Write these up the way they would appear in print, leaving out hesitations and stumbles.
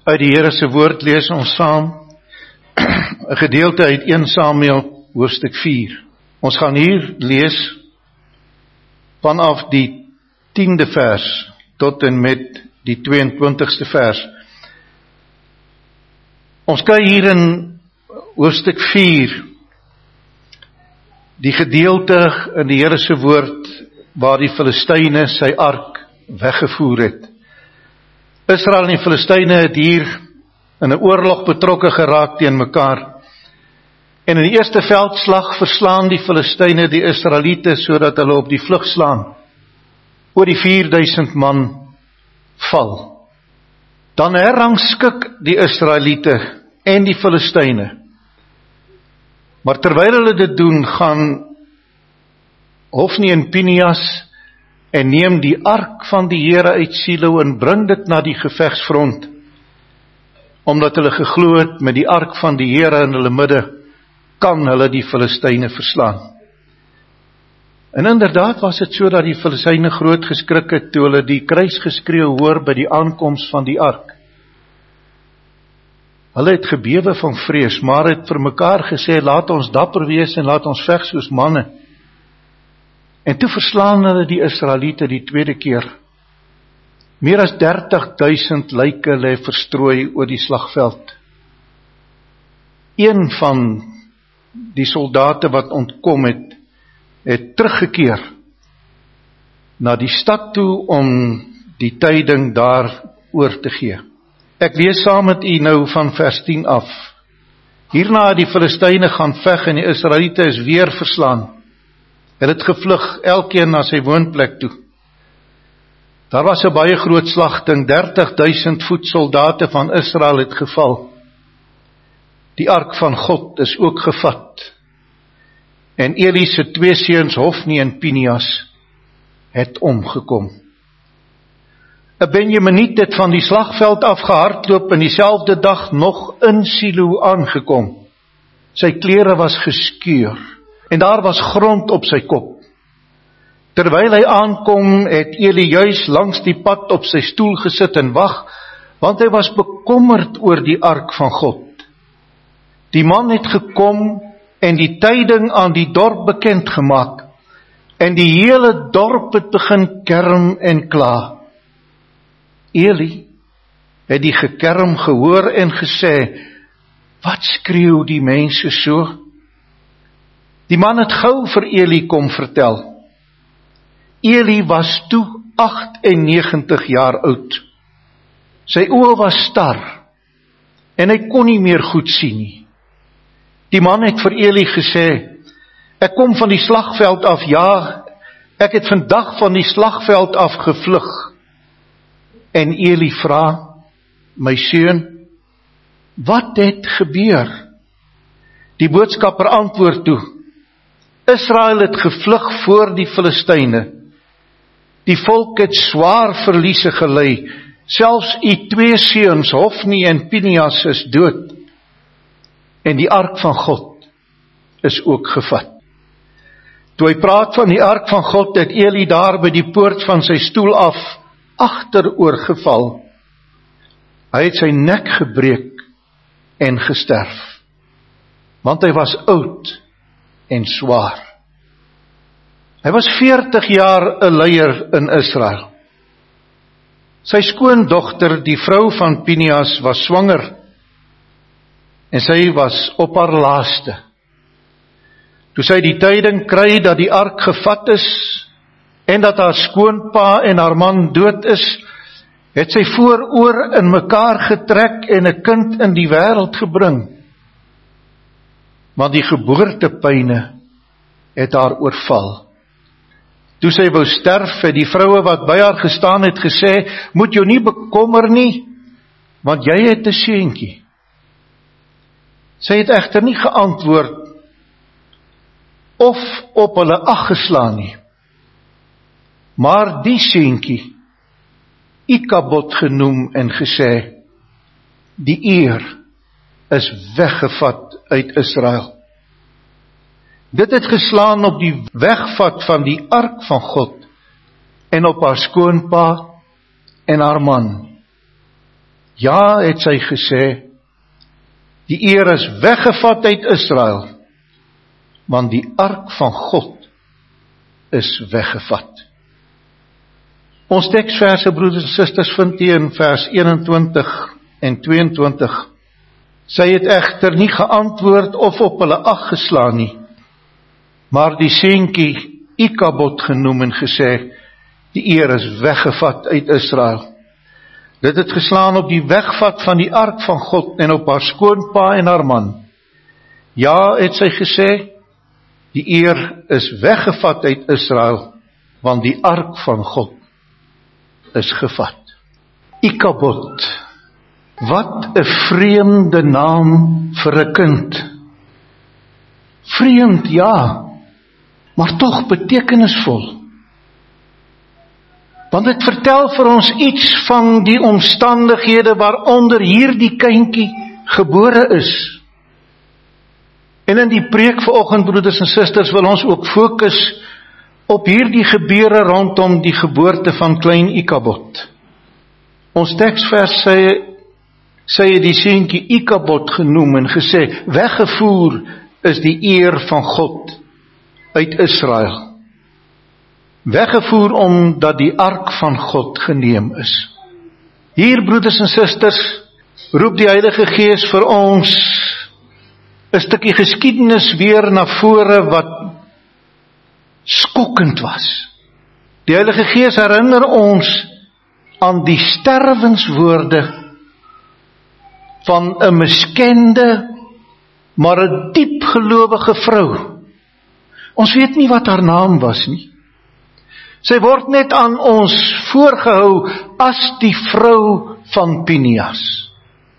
Uit die Here se woord lees ons saam 'n gedeelte uit 1 Samuel hoofstuk 4. Ons gaan hier lees vanaf die 10de vers tot en met die 22ste vers. Ons kry hier in hoofstuk 4 die gedeelte in die Here se woord waar die Filistyne sy ark weggevoer het. Israel en die Filistyne het hier in 'n oorlog betrokke geraak teen mekaar. En in die eerste veldslag verslaan die Filistyne die Israeliete sodat hulle op die vlug slaan. Oor die 4000 man val. Dan herrangskik die Israeliete en die Filistyne. Maar terwyl hulle dit doen, gaan Hofni en Pinias en neem die ark van die Here uit Silo en bring dit na die gevegsfront, omdat hulle geglo het met die ark van die Here in hulle midde, kan hulle die Filistyne verslaan. En inderdaad was dit so dat die Filistyne groot geskrik het toe hulle die kruisgeskreeu hoor by die aankoms van die ark. Hulle het gebewe van vrees, maar het vir mekaar gesê, laat ons dapper wees en laat ons veg soos manne. En toe verslaan hulle die Israeliete die tweede keer. Meer as 30.000 lyke lê verstrooi oor die slagveld. Een van die soldate wat ontkom het, het teruggekeer na die stad toe om die tyding daar oor te gee. Ek lees saam met u nou van vers 10 af. Hierna het die Filistyne gaan veg en die Israeliete is weer verslaan. Hulle het gevlug, elkeen na sy woonplek toe. Daar was 'n baie groot slagting, 30.000 voetsoldate van Israel het geval. Die ark van God is ook gevat. En Eli se 2 seuns Hofni en Pinias het omgekom. 'n Benjaminiet het van die slagveld afgehardloop en dieselfde dag nog in Silo aangekom. Sy klere was geskeur en daar was grond op sy kop. Terwyl hy aankom, het Eli juis langs die pad op sy stoel gesit en wag, want hy was bekommerd oor die ark van God. Die man het gekom en die tyding aan die dorp bekend gemaak, en die hele dorp het begin kerm en kla. Eli het die gekerm gehoor en gesê, wat skreeu die mense so? Die man het gou vir Eli kom vertel. Eli was toe 98 jaar oud. Sy oë was star en hy kon nie meer goed sien nie. Die man het vir Eli gesê, ek kom van die slagveld af, ja, ek het vandag van die slagveld af gevlug. En Eli vra, my seun, wat het gebeur? Die boodskapper antwoord toe, Israel het gevlug voor die Filistyne. Die volk het swaar verliese gely, selfs u 2 seuns, Hofni en Pinias, is dood. En die ark van God is ook gevat. Toe hy praat van die ark van God, het Eli daar by die poort van sy stoel af agteroor geval. Hy het sy nek gebreek en gesterf, want hy was oud en swaar. Hy was 40 jaar 'n leier in Israel. Sy skoondogter, die vrou van Pinias, was swanger en sy was op haar laaste. Toe sy die tyding kry dat die ark gevat is en dat haar skoonpa en haar man dood is, het sy vooroor in mekaar getrek en 'n kind in die wêreld gebring. Want die geboortepyne het haar oorval. Toe sy wou sterf, het die vroue wat by haar gestaan het gesê, moet jou nie bekommer nie, want jy het 'n seentjie. Sy het egter nie geantwoord of op hulle ag geslaan nie. Maar die seentjie, Ikabod genoem en gesê, die eer is weggevat uit Israel. Dit het geslaan op die wegvat van die ark van God en op haar skoonpa en haar man. Ja, het sy gesê, die eer is weggevat uit Israel, want die ark van God is weggevat. Ons teksverse, broeders en susters, vind jy in vers 21 en 22. Sy het egter nie geantwoord of op hulle ag geslaan nie, maar die seentjie Ikabod genoem en gesê, die eer is weggevat uit Israel. Dit het geslaan op die wegvat van die ark van God en op haar skoonpa en haar man. Ja, het sy gesê, die eer is weggevat uit Israel, want die ark van God is gevat. Ikabod, wat 'n vreemde naam vir 'n kind. Vreemd, ja, maar tog betekenisvol. Want dit vertel vir ons iets van die omstandighede waaronder hierdie kindjie gebore is. En in die preek vanoggend, broeders en susters, wil ons ook fokus op hierdie gebeure rondom die geboorte van klein Ikabod. Ons teksvers sê die seentjie Ikabod genoem en gesê, weggevoer is die eer van God uit Israel. Weggevoer omdat die ark van God geneem is. Hier, broeders en susters, roep die Heilige Gees vir ons 'n stukkie geskiedenis weer na vore wat skokkend was. Die Heilige Gees herinner ons aan die sterwenswoorde van 'n miskende, maar 'n diep gelowige vrou. Ons weet nie wat haar naam was nie. Sy word net aan ons voorgehou as die vrou van Pinias.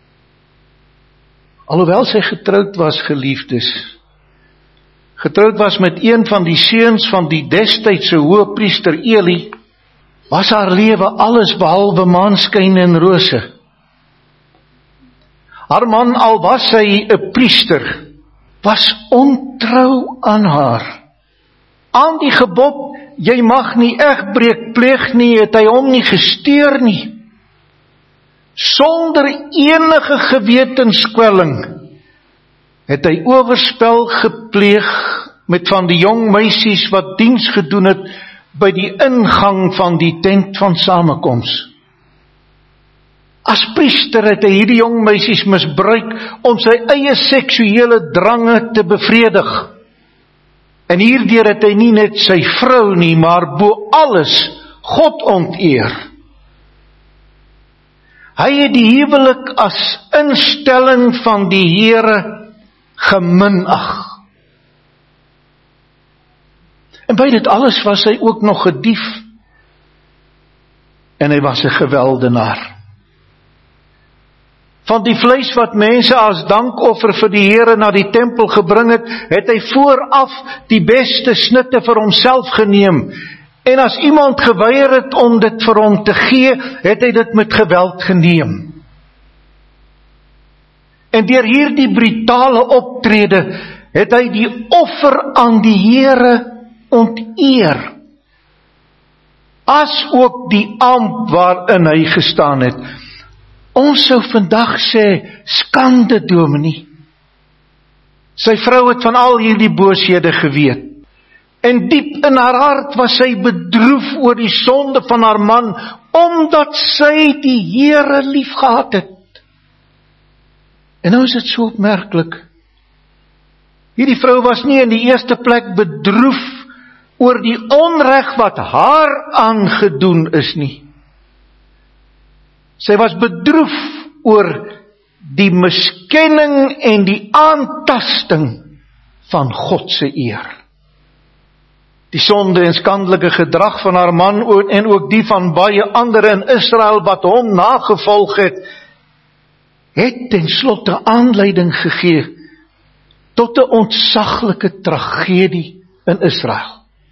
Alhoewel sy getroud was, geliefdes, getroud was met een van die seuns van die destydse hoëpriester Eli, was haar lewe alles behalwe maanskyn en rose. Haar man, al was hy 'n priester, was ontrou aan haar. Aan die gebod, jy mag nie egbreek pleeg nie, het hy hom nie gesteer nie. Sonder enige gewetenskwelling het hy oorspel gepleeg met van die jong meisies wat diens gedoen het by die ingang van die tent van samekoms. As priester het hy hierdie jong meisies misbruik om sy eie seksuele drange te bevredig. En hierdeur het hy nie net sy vrou nie, maar bo alles God onteer. Hy het die huwelik as instelling van die Here geminag. En by dit alles was hy ook nog 'n dief. En hy was 'n geweldenaar. Van die vleis wat mense as dankoffer vir die Here na die tempel gebring het, het hy vooraf die beste snitte vir homself geneem. En as iemand geweier het om dit vir hom te gee, het hy dit met geweld geneem. En deur hierdie brutale optrede het hy die offer aan die Here onteer, as ook die ambt waarin hy gestaan het. Ons sou vandag sê, skande dominee. Sy vrou het van al hierdie booshede geweet. En diep in haar hart was sy bedroef oor die sonde van haar man, omdat sy die Here lief gehad het. En nou is dit so opmerklik. Hierdie vrou was nie in die eerste plek bedroef oor die onreg wat haar aangedoen is nie. Sy was bedroef oor die miskenning en die aantasting van God se eer. Die sonde en skandelike gedrag van haar man en ook die van baie ander in Israel wat hom nagevolg het ten slotte aanleiding gegee tot 'n ontsaglike tragedie in Israel.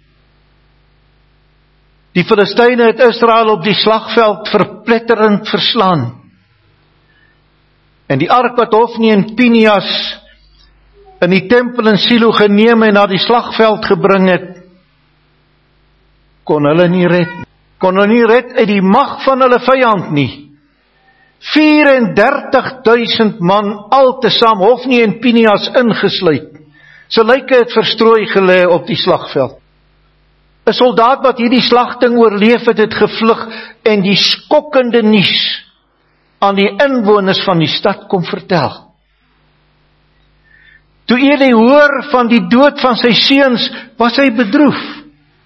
Die Filistyne het Israel op die slagveld verpletterend verslaan. En die ark wat Hofni en Pinias in die tempel in Silo geneem en na die slagveld gebring het, kon hulle nie red uit die mag van hulle vyand nie. 34.000 man altesaam, Hofni en Pinias ingesluit. So lyke het verstrooi gelê op die slagveld. 'n Soldaat wat hierdie slagting oorleef het, het gevlug en die skokkende nuus aan die inwoners van die stad kom vertel. Toe Eli hoor van die dood van sy seuns, was hy bedroef.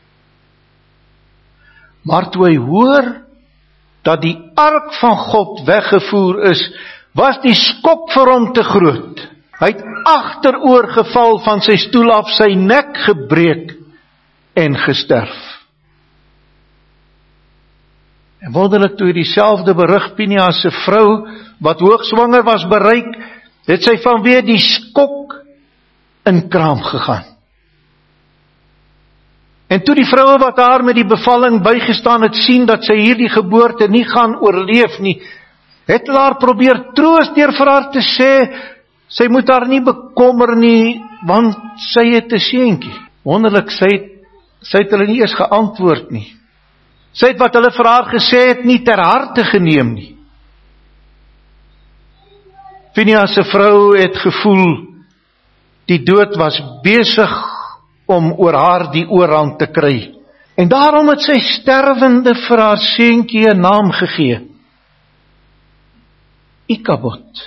Maar toe hy hoor dat die ark van God weggevoer is, was die skok vir hom te groot. Hy het agteroor geval van sy stoel af, sy nek gebreek en gesterf. En wonderlik, toe dieselfde berig Pinias se vrou, wat hoogswanger was, bereik, het sy vanweë die skok in kraam gegaan. En toe die vroue wat haar met die bevalling bygestaan het, sien dat sy hierdie geboorte nie gaan oorleef nie, het hulle haar probeer troos deur vir haar te sê, sy moet haar nie bekommer nie, want sy het 'n seentjie. Wonderlik, sy het hulle nie eers geantwoord nie. Sy het wat hulle vir haar gesê het nie ter harte geneem nie. Pinias se vrou het gevoel, die dood was besig om oor haar die oorhand te kry. En daarom het sy sterwende vir haar seentjie 'n naam gegee. Ikabod.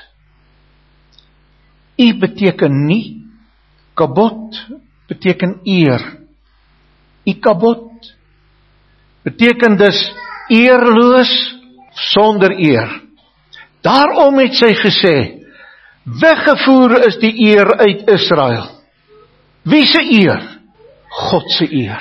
I beteken nie, kabod beteken eer. Ikabod beteken dus eerloos sonder eer. Daarom het sy gesê, weggevoer is die eer uit Israel. Wie se eer? God se eer.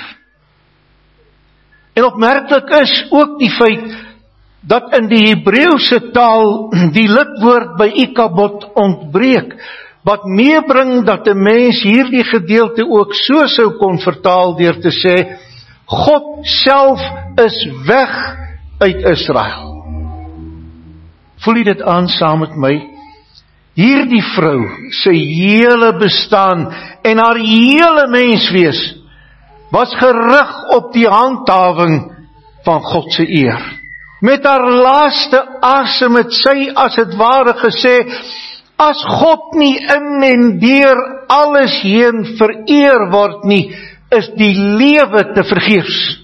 En opmerklik is ook die feit dat in die Hebreëse taal die lidwoord by Ikabod ontbreek, wat meebring dat 'n mens hierdie gedeelte ook so sou kon vertaal deur te sê, God self is weg uit Israel. Voel jy dit aan saam met my? Hierdie vrou, sy hele bestaan en haar hele menswees was gerig op die handhawing van God se eer. Met haar laaste asem het sy as het ware gesê, as God nie in en deur alles heen vereer word nie, is die lewe te vergeefs.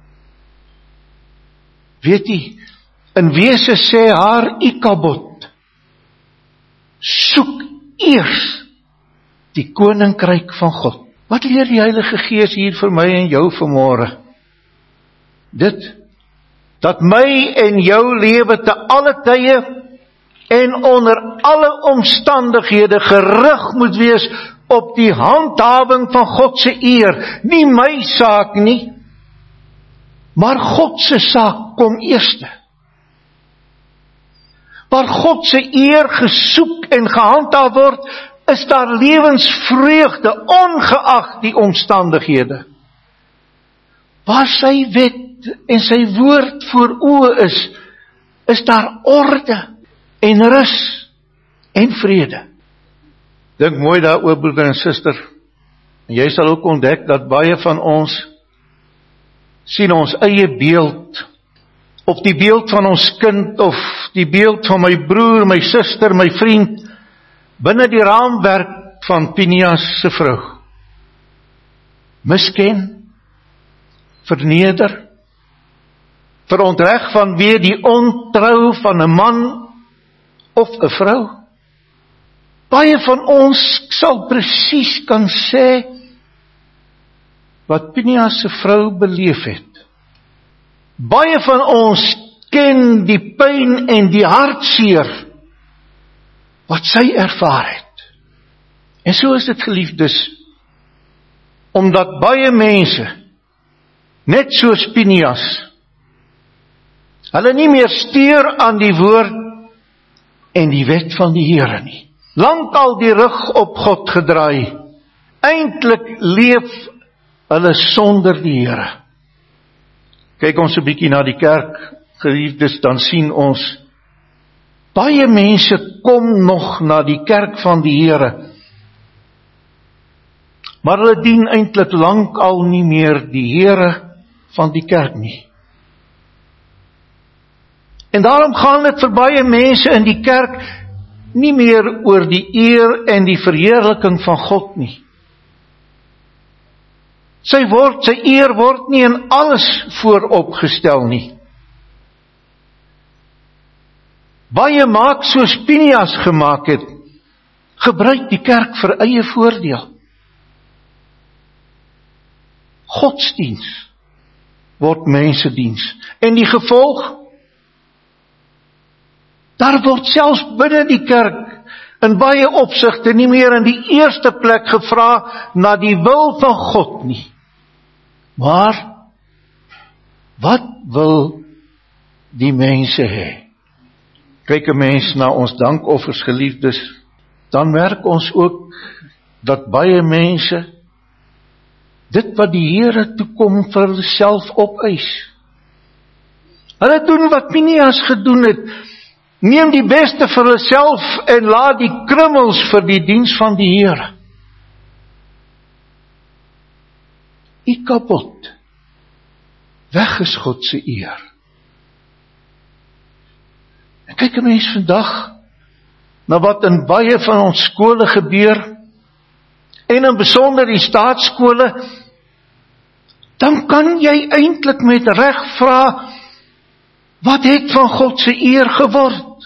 Weet jy, in wese sê haar Ikabod, soek eers die koninkryk van God. Wat leer die Heilige Gees hier vir my en jou vanmôre? Dit, dat my en jou lewe te alle tye en onder alle omstandighede gerig moet wees op die handhawing van God se eer. Nie my saak nie, maar God se saak kom eerste. Waar God se eer gesoek en gehandhaaf word, is daar lewensvreugde, ongeag die omstandighede. Waar sy wet en sy woord voor oë is daar orde en rus en vrede. Dink mooi daaroor, broeder en suster. En jy sal ook ontdek dat baie van ons sien ons eie beeld, of die beeld van ons kind, of die beeld van my broer, my suster, my vriend, binne die raamwerk van Pinias se vrou. Misken, verneder, verontreg vanweë die ontrou van 'n man of 'n vrou. Baie van ons sal presies kan sê wat Pinias se vrou beleef het. Baie van ons ken die pyn en die hartseer wat sy ervaar het. En so is dit, geliefdes, omdat baie mense, net soos Pinias, hulle nie meer steur aan die woord en die wet van die Here nie. Lankal die rug op God gedraai, eintlik leef hulle sonder die Here. Kyk ons 'n bietjie na die kerk, geliefdes, dan sien ons, baie mense kom nog na die kerk van die Here, maar hulle dien eintlik lankal nie meer die Here van die kerk nie. En daarom gaan dit vir baie mense in die kerk nie meer oor die eer en die verheerliking van God nie. Sy eer word nie in alles vooropgestel nie. Baie maak soos Pinias gemaak het, gebruik die kerk vir eie voordeel. Godsdiens word mensediens. En die gevolg, daar word selfs binne die kerk in baie opsigte nie meer in die eerste plek gevra na die wil van God nie. Maar, wat wil die mense hê? Kyk 'n mens na ons dankoffers, geliefdes, dan merk ons ook dat baie mense dit wat die Here toekom vir hulle self opeis. Hulle doen wat Pinias gedoen het, neem die beste vir hulle self en laat die krummels vir die diens van die Here. Ikabod, weg is God se eer. En kyk 'n mens vandag na wat in baie van ons skole gebeur, en in besonder die staatsskole, dan kan jy eintlik met reg vra, wat het van God se eer geword?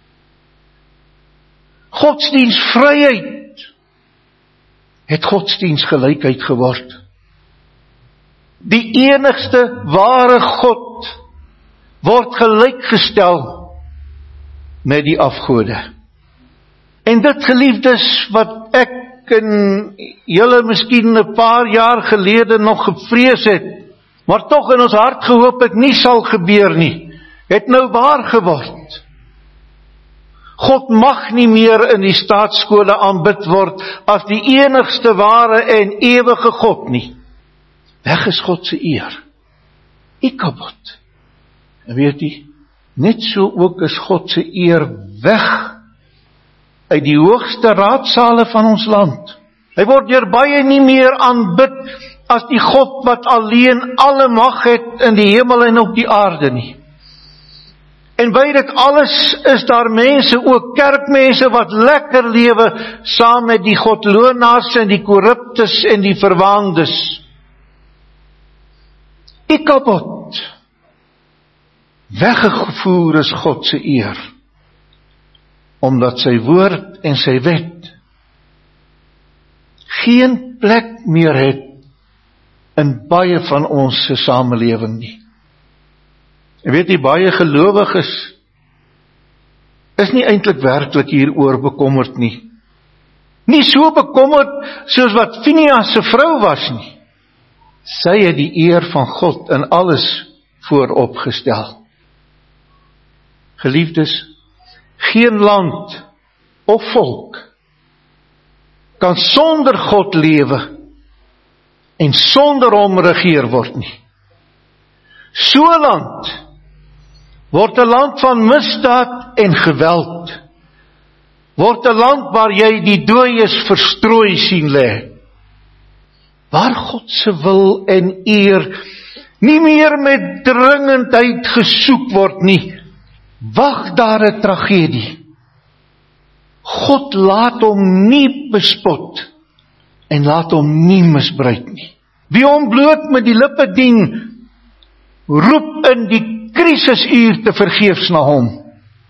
Godsdienstvryheid het godsdienstgelykheid geword. Die enigste ware God word gelykgestel met die afgode. En dit, geliefdes, wat ek en julle miskien 'n paar jaar gelede nog gevrees het, maar tog in ons hart gehoop het nie sal gebeur nie, het nou waar geword. God mag nie meer in die staatsskole aanbid word as die enigste ware en ewige God nie. Weg is God se eer. Ikabod. En weet jy, net so ook is God se eer weg uit die hoogste raadsale van ons land. Hy word deur baie nie meer aanbid as die God wat alleen alle mag het in die hemel en op die aarde nie. En by dit alles is daar mense, ook kerkmense, wat lekker lewe saam met die godlonaars en die korruptes en die verwaandes. Ikabod. Weggevoer is God se eer, omdat sy woord en sy wet geen plek meer het in baie van ons se samelewing nie. En weet jy, baie gelowiges is nie eintlik werklik hieroor bekommerd nie. Nie so bekommerd soos wat Pinias se vrou was nie. Sy het die eer van God in alles vooropgestel. Geliefdes, geen land of volk kan sonder God lewe en sonder hom regeer word nie. So 'n land word 'n land van misdaad en geweld, word 'n land waar jy die dooies verstrooi sien lê, waar God se wil en eer nie meer met dringendheid gesoek word nie, wag daar 'n tragedie. God laat hom nie bespot en laat hom nie misbruik nie. Wie hom bloot met die lippe dien, roep in die krisisuur te vergeefs na hom.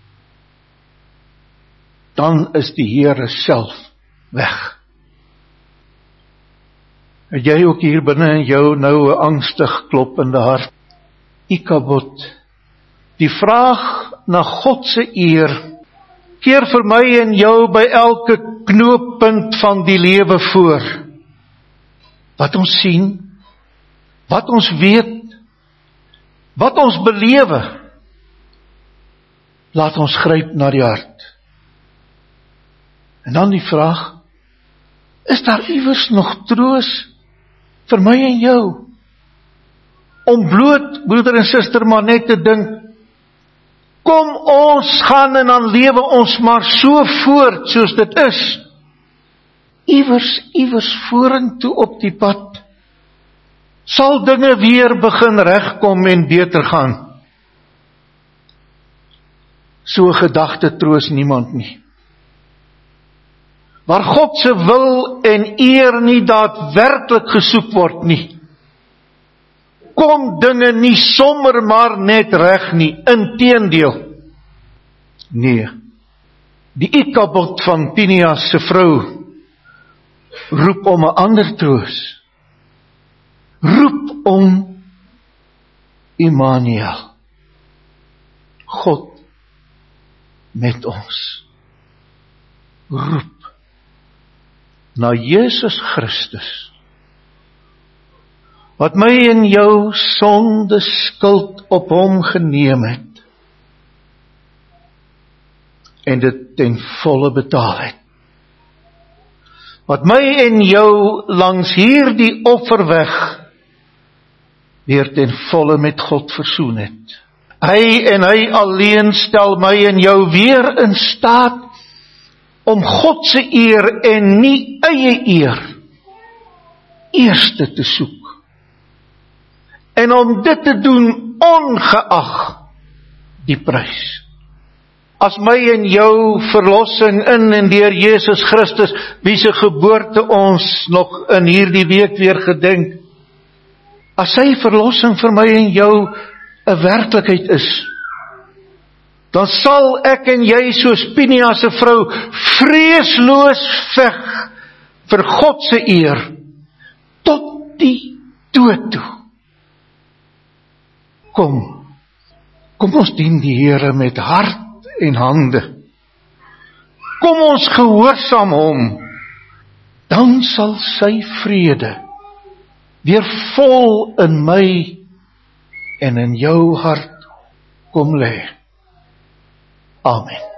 Dan is die Here self weg. Het jy ook hier binne in jou nou 'n angstig kloppende hart? Ikabod, die vraag na God se eer keer vir my en jou by elke knooppunt van die lewe voor. Wat ons sien, wat ons weet, wat ons belewe, laat ons gryp na die hart. En dan die vraag, is daar iewers nog troos vir my en jou? Om bloot, broeder en suster, maar net te dink, kom ons gaan en dan lewe ons maar so voort soos dit is. Iewers vorentoe op die pad, sal dinge weer begin regkom en beter gaan. So 'n gedagte troos niemand nie. Waar God se wil en eer nie daadwerklik gesoek word nie, kom dinge nie sommer maar net reg nie, inteendeel. Nee, die Ikabod van Pinias se vrou roep om 'n ander troos. Roep om Immanuel, God met ons. Roep na Jesus Christus, wat my en jou sonde skuld op hom geneem het, en dit ten volle betaal het. Wat my en jou langs hierdie offerweg weer ten volle met God versoen het. Hy en hy alleen stel my en jou weer in staat om God se eer en nie eie eer eerste te soek. En om dit te doen ongeag die prys. As my en jou verlossing in en deur Jesus Christus, wie se geboorte ons nog in hierdie week weer gedenk, as sy verlossing vir my en jou 'n werklikheid is, dan sal ek en jy soos Pinias se vrou vreesloos veg vir God se eer tot die dood toe. Kom ons dien die Here met hart en hande. Kom ons gehoorsaam hom, dan sal sy vrede weer vol in my en in jou hart kom lê. Amen.